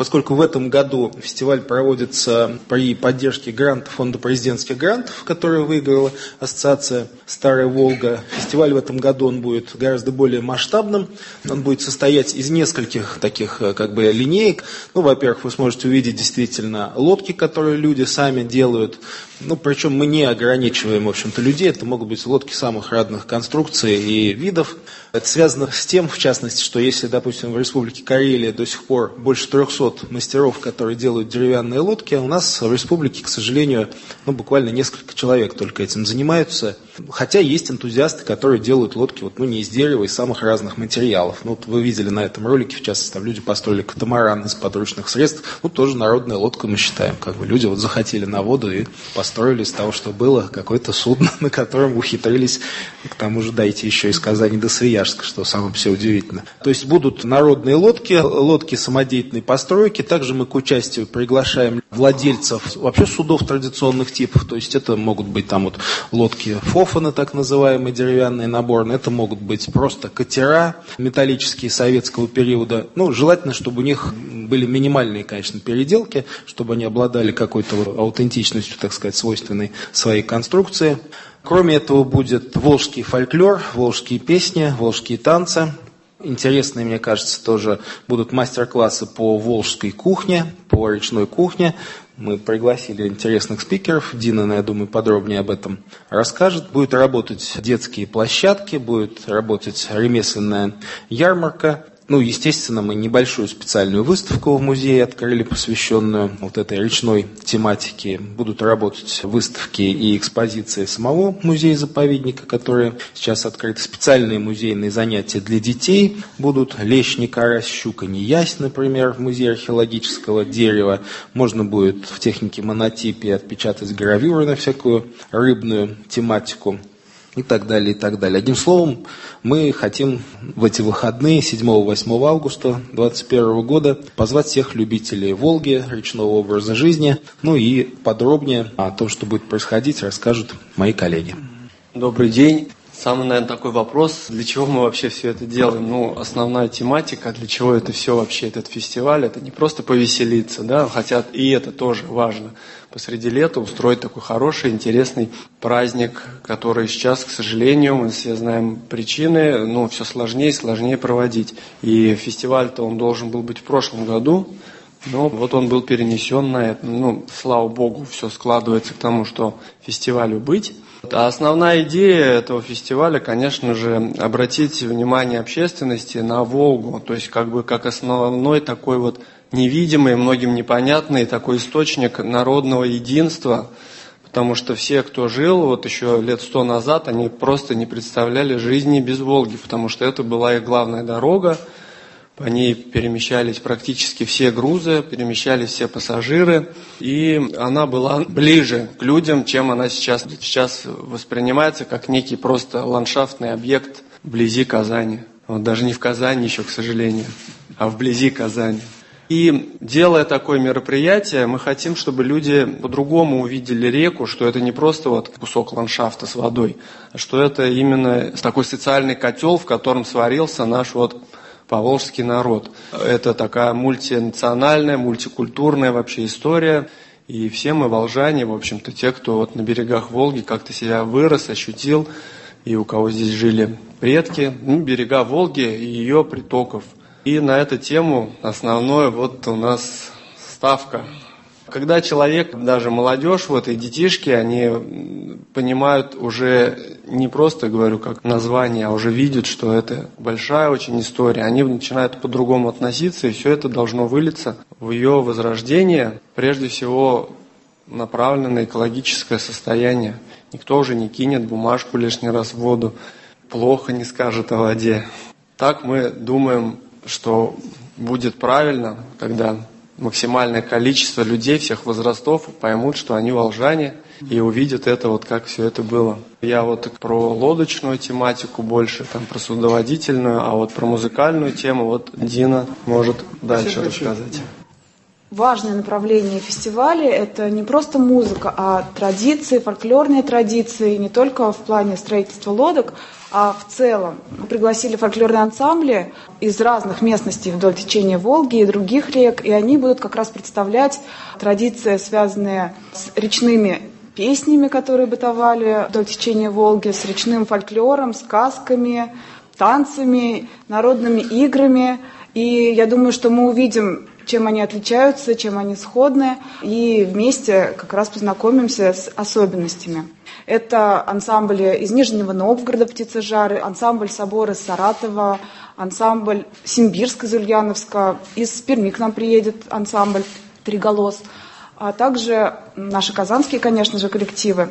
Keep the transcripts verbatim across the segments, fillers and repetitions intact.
Поскольку в этом году фестиваль проводится при поддержке гранта, фонда президентских грантов, который выиграла ассоциация «Старая Волга», фестиваль в этом году он будет гораздо более масштабным. Он будет состоять из нескольких таких как бы линеек. Ну, во-первых, вы сможете увидеть действительно лодки, которые люди сами делают. Ну, причем мы не ограничиваем, в общем-то, людей. Это могут быть лодки самых разных конструкций и видов. Это связано с тем, в частности, что если, допустим, в Республике Карелия до сих пор больше трехсот мастеров, которые делают деревянные лодки, а у нас в республике, к сожалению, ну, буквально несколько человек только этим занимаются. Хотя есть энтузиасты, которые делают лодки вот, ну, не из дерева, из самых разных материалов. Ну, вот вы видели на этом ролике, в частности, там люди построили катамаран из подручных средств. Ну, тоже народная лодка, мы считаем. Как бы люди вот захотели на воду и построили из того, что было, какое-то судно, на котором ухитрились, к тому же, дойти еще из Казани до Свияжска, что самое все удивительно. То есть будут народные лодки, лодки самодеятельной постройки. Также мы к участию приглашаем владельцев вообще судов традиционных типов. То есть это могут быть там вот лодки фофаны, так называемые, деревянные, наборные. Это могут быть просто катера металлические советского периода. Ну, желательно, чтобы у них были минимальные, конечно, переделки, чтобы они обладали какой-то вот аутентичностью, так сказать, свойственной своей конструкции. Кроме этого будет волжский фольклор, волжские песни, волжские танцы. Интересные, мне кажется, тоже будут мастер-классы по волжской кухне, по речной кухне. Мы пригласили интересных спикеров. Дина, я думаю, подробнее об этом расскажет. Будут работать детские площадки, будет работать ремесленная ярмарка. Ну, естественно, мы небольшую специальную выставку в музее открыли, посвященную вот этой речной тематике. Будут работать выставки и экспозиции самого музея-заповедника, которые сейчас открыты. Специальные музейные занятия для детей будут. Лещ, не карась, щука, не ясь, например, в музее археологического дерева. Можно будет в технике монотипии отпечатать гравюры на всякую рыбную тематику. И так далее, и так далее. Одним словом, мы хотим в эти выходные седьмого-восьмого августа две тысячи двадцать первого года позвать всех любителей Волги, речного образа жизни. Ну и подробнее о том, что будет происходить, расскажут мои коллеги. Добрый день. Самый, наверное, такой вопрос, для чего мы вообще все это делаем? Ну, основная тематика, для чего это все вообще, этот фестиваль, это не просто повеселиться, да, хотя и это тоже важно. Посреди лета устроить такой хороший, интересный праздник, который сейчас, к сожалению, мы все знаем причины, ну, все сложнее и сложнее проводить. И фестиваль-то он должен был быть в прошлом году, но вот он был перенесен на это. Ну, слава богу, все складывается к тому, что фестивалю быть. А основная идея этого фестиваля, конечно же, обратить внимание общественности на Волгу, то есть как бы как основной такой вот невидимый, многим непонятный такой источник народного единства, потому что все, кто жил вот еще лет сто назад, они просто не представляли жизни без Волги, потому что это была их главная дорога. По ней перемещались практически все грузы, перемещались все пассажиры, и она была ближе к людям, чем она сейчас, сейчас воспринимается как некий просто ландшафтный объект вблизи Казани. Вот даже не в Казани еще, к сожалению, а вблизи Казани. И делая такое мероприятие, мы хотим, чтобы люди по-другому увидели реку, что это не просто вот кусок ландшафта с водой, а что это именно такой социальный котел, в котором сварился наш вот поволжский народ. Это такая мультинациональная, мультикультурная вообще история. И все мы волжане, в общем-то, те, кто вот на берегах Волги как-то себя вырос, ощутил, и у кого здесь жили предки, ну, берега Волги и ее притоков. И на эту тему основное вот у нас ставка. Когда человек, даже молодежь, вот и детишки, они понимают уже не просто, говорю, как название, а уже видят, что это большая очень история. Они начинают по-другому относиться, и все это должно вылиться в ее возрождение, прежде всего направлено на экологическое состояние. Никто уже не кинет бумажку лишний раз в воду, плохо не скажет о воде. Так мы думаем, что будет правильно, когда максимальное количество людей всех возрастов поймут, что они волжане, и увидят это, вот как все это было. Я вот про лодочную тематику больше, там про судоводительную, а вот про музыкальную тему вот Дина может дальше рассказать. важное направление фестиваля – это не просто музыка, а традиции, фольклорные традиции, не только в плане строительства лодок, а в целом. Мы пригласили фольклорные ансамбли из разных местностей вдоль течения Волги и других рек, и они будут как раз представлять традиции, связанные с речными песнями, которые бытовали вдоль течения Волги, с речным фольклором, сказками, танцами, народными играми. И я думаю, что мы увидим, чем они отличаются, чем они сходны, и вместе как раз познакомимся с особенностями. Это ансамбли из Нижнего Новгорода «Птицежары», ансамбль собора из Саратова, ансамбль Симбирск из Ульяновска, из Перми к нам приедет ансамбль «Триголос», а также наши казанские, конечно же, коллективы.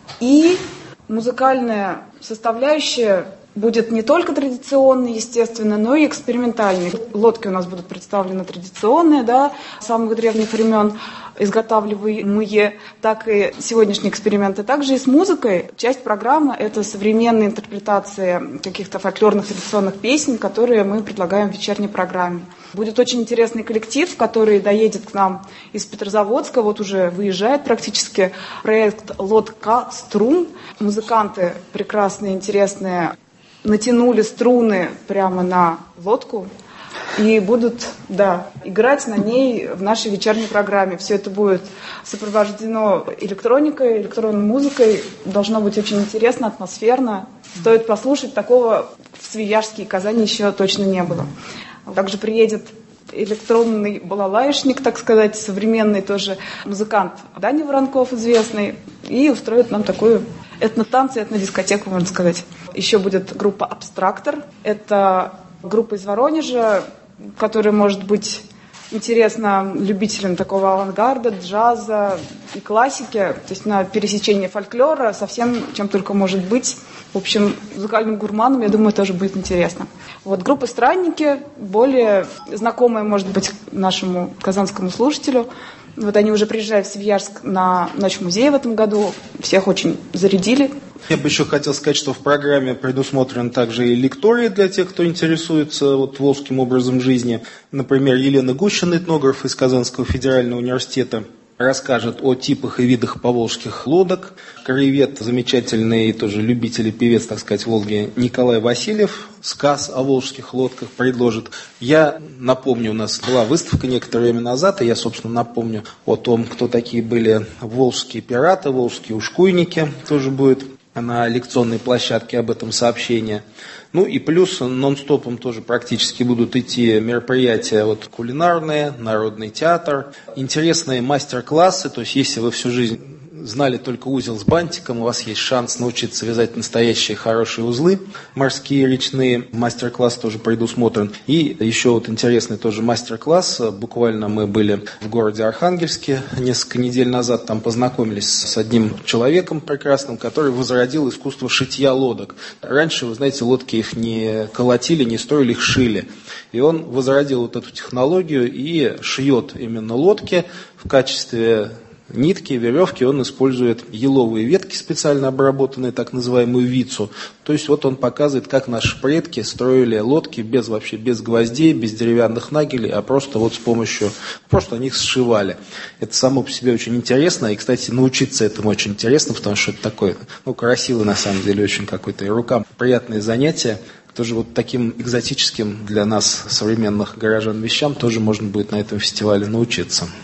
И музыкальная составляющая будет не только традиционной, естественно, но и экспериментальной. Лодки у нас будут представлены традиционные, да, самых древних времен изготавливаемые, так и сегодняшние эксперименты. Также и с музыкой. Часть программы – это современные интерпретации каких-то фольклорных традиционных песен, которые мы предлагаем в вечерней программе. Будет очень интересный коллектив, который доедет к нам из Петрозаводска, вот уже выезжает практически. Проект «Лодка струн». Музыканты прекрасные, интересные, натянули струны прямо на лодку и будут, да, играть на ней в нашей вечерней программе. Все это будет сопровождено электроникой, электронной музыкой. Должно быть очень интересно, атмосферно. Стоит послушать. Такого в Свияжске и Казани еще точно не было. Также приедет электронный балалаишник, так сказать, современный тоже музыкант Даня Воронков, известный, и устроит нам такую этнотанцы, этнодискотеку, можно сказать. Еще будет группа «Абстрактор». Это группа из Воронежа, которая может быть интересна любителям такого авангарда, джаза и классики, то есть на пересечении фольклора со всем, чем только может быть. В общем, музыкальным гурманам, я думаю, тоже будет интересно. Вот группа «Странники», более знакомая, может быть, нашему казанскому слушателю. Вот они уже приезжают в Свияжск на Ночь музея в этом году. Всех очень зарядили. Я бы еще хотел сказать, что в программе предусмотрены также и лектории для тех, кто интересуется вот волжским образом жизни. Например, Елена Гущина, этнограф из Казанского федерального университета, расскажет о типах и видах поволжских лодок. Краевед, замечательный тоже любитель и певец, так сказать, Волги, Николай Васильев сказ о волжских лодках предложит. Я напомню, у нас была выставка некоторое время назад, и я, собственно, напомню о том, кто такие были волжские пираты, волжские ушкуйники, тоже будет на лекционной площадке об этом сообщение. Ну и плюс нон-стопом тоже практически будут идти мероприятия вот, кулинарные, народный театр, интересные мастер-классы, то есть если вы всю жизнь знали только узел с бантиком, у вас есть шанс научиться вязать настоящие хорошие узлы, морские, речные, мастер-класс тоже предусмотрен. И еще вот интересный тоже мастер-класс, буквально мы были в городе Архангельске несколько недель назад, там познакомились с одним человеком прекрасным, который возродил искусство шитья лодок. Раньше, вы знаете, лодки их не колотили, не строили, их шили. И он возродил вот эту технологию и шьет именно лодки в качестве нитки, веревки, он использует еловые ветки, специально обработанные, так называемую вицу. То есть вот он показывает, как наши предки строили лодки без вообще без гвоздей, без деревянных нагелей, а просто вот с помощью, просто они их сшивали. Это само по себе очень интересно, и, кстати, научиться этому очень интересно, потому что это такое, ну, красивое на самом деле очень какое-то, и рукам приятное занятие. Тоже вот таким экзотическим для нас, современных горожан, вещам тоже можно будет на этом фестивале научиться.